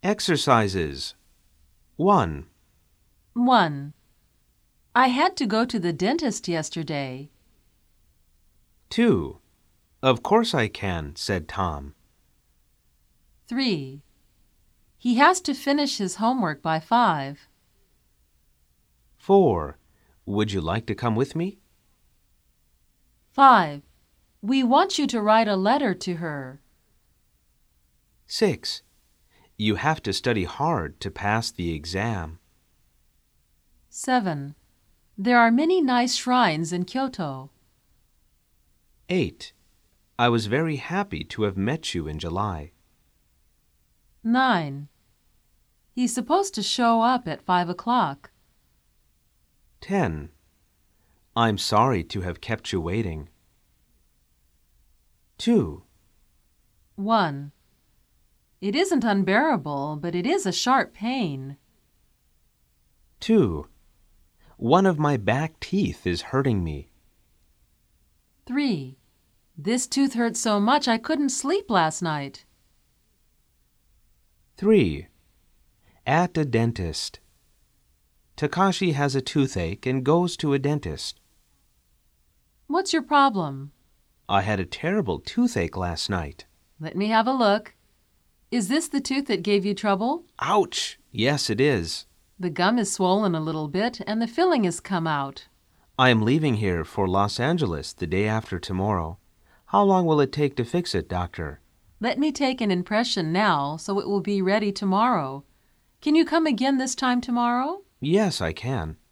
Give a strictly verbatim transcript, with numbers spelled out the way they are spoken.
Exercises. one. one. I had to go to the dentist yesterday. two. Of course I can, said Tom. three. He has to finish his homework by five. four. Would you like to come with me? five. We want you to write a letter to her. six. You have to study hard to pass the exam. seven. There are many nice shrines in Kyoto. eight. I was very happy to have met you in July. nine. He's supposed to show up at five o'clock. ten. I'm sorry to have kept you waiting. two. one. It isn't unbearable, but it is a sharp pain. two. One of my back teeth is hurting me. three. This tooth hurt so much I couldn't sleep last night. three. At a dentist. Takashi has a toothache and goes to a dentist. What's your problem? I had a terrible toothache last night. Let me have a look. Is this the tooth that gave you trouble? Ouch! Yes, it is. The gum is swollen a little bit and the filling has come out. I am leaving here for Los Angeles the day after tomorrow. How long will it take to fix it, doctor? Let me take an impression now so it will be ready tomorrow. Can you come again this time tomorrow? Yes, I can.